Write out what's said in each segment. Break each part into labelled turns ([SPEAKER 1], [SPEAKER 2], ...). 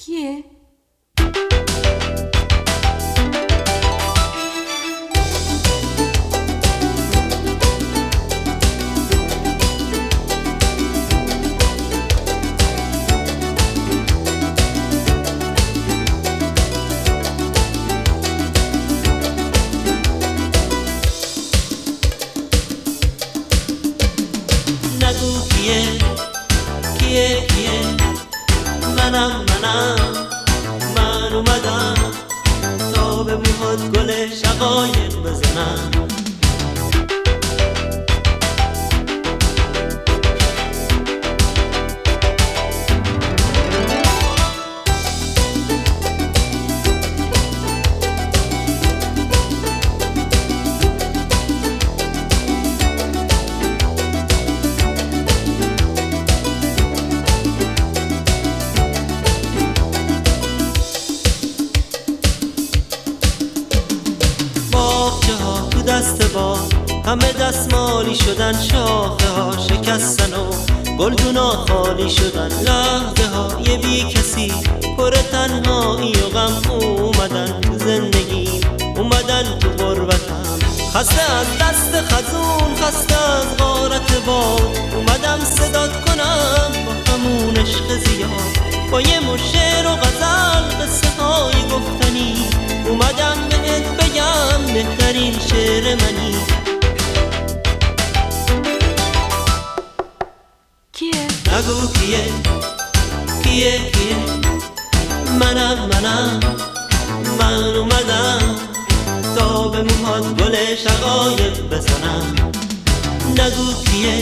[SPEAKER 1] کیه؟
[SPEAKER 2] نگو کیه منم من اومدم تا به موهات گل شقایق بزنم. دست با همه دستمالی شدن، شاخه ها شکستن و گلدونا خالی شدن، لحظه های بی کسی پر تنهایی و غم اومدن تو زندگی، اومدن تو غربتم. خسته از دست خزون، خسته از غارت باد، اومدم صدات کنم با همون عشق زیاد، با یه مش شعر و غزل قصه های گفتنی، اومدم بهت بگم بهترین شعر منی.
[SPEAKER 1] کیه؟
[SPEAKER 2] نگو کیه منم من اومدم تا به موهات گل شقایق بزنم. نگو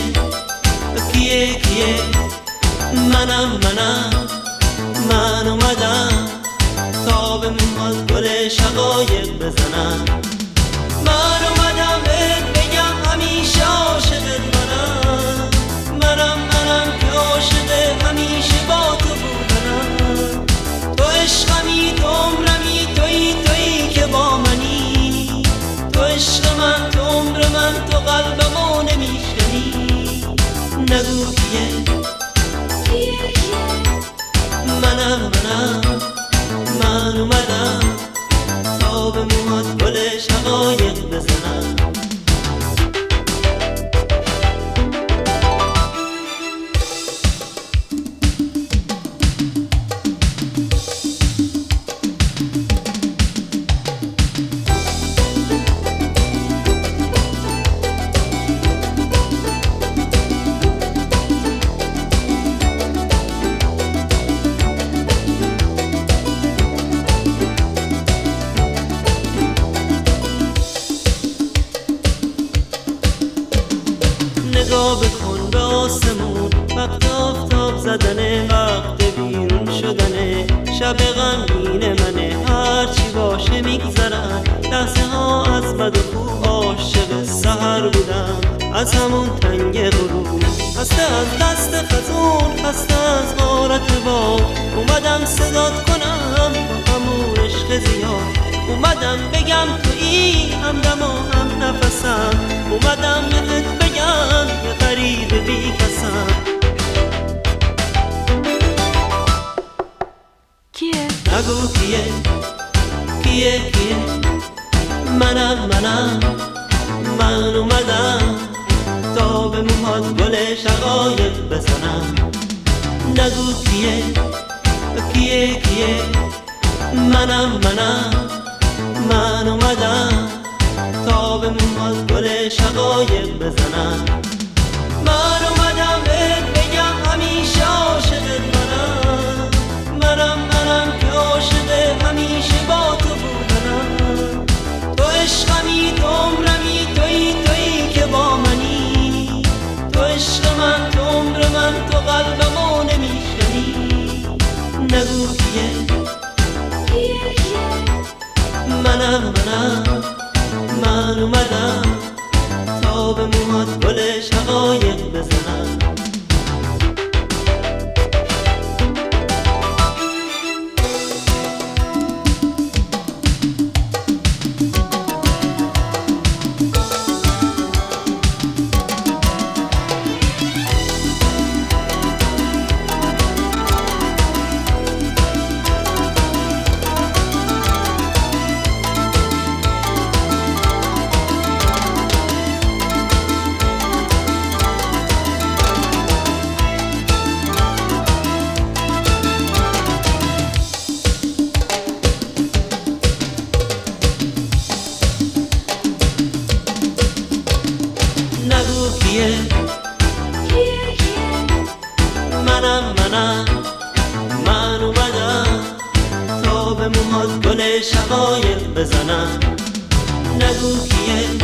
[SPEAKER 2] کیه منم من اومدم تا به موهات گل شقایق بزنم. من اومدم بهت بگم همیشه عاشقت منم که عاشق همیشه با تو بودنم. تو عشقمی، تو عمرمی، تویی که با منی، تو عشق من، تو عمر من، تو قلبمو نمیشکنی. نگو کیه منم من اومدم تا به موهات گل شقایق بزنم. نگاه بکن به آسمون، وقت آفتاب زدنه، وقت بیرون شدنه، شب غمگین منه، هرچی باشه میگذرم. لحظه ها از بد و خوب عاشق سحر بودم، از همون تنگ غروب. خسته از دست خزون، خسته از غارت باد، اومدم صدات کنم با همون عشق زیاد، اومدم بگم تویی همدم و هم نفسم، اومدم بهت بگم یه غریب بی کسم.
[SPEAKER 1] کیه؟
[SPEAKER 2] نگو کیه منم من اومدم تا به موهات گل شقایق بزنم. نگو کیه منم من اومدم تا به موهات گل شقایق بزنم. من اومدم بهت بگم همیشه عاشقت منم که عاشق همیشه با تو بودنم. تو عشقمی، تو عمرمی، تویی که با منی، تو عشق من، تو عمر من، تو قلبمو نمیشکنی. نگو کیه منم من اومدم تا به موهات گل شقایق بزنم. من اومدم تا به موهات گل شقایق بزنم. نگو کیه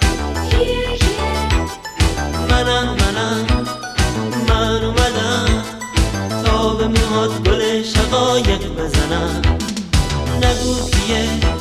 [SPEAKER 2] منم من اومدم تا به موهات گل شقایق بزنم. نگو کیه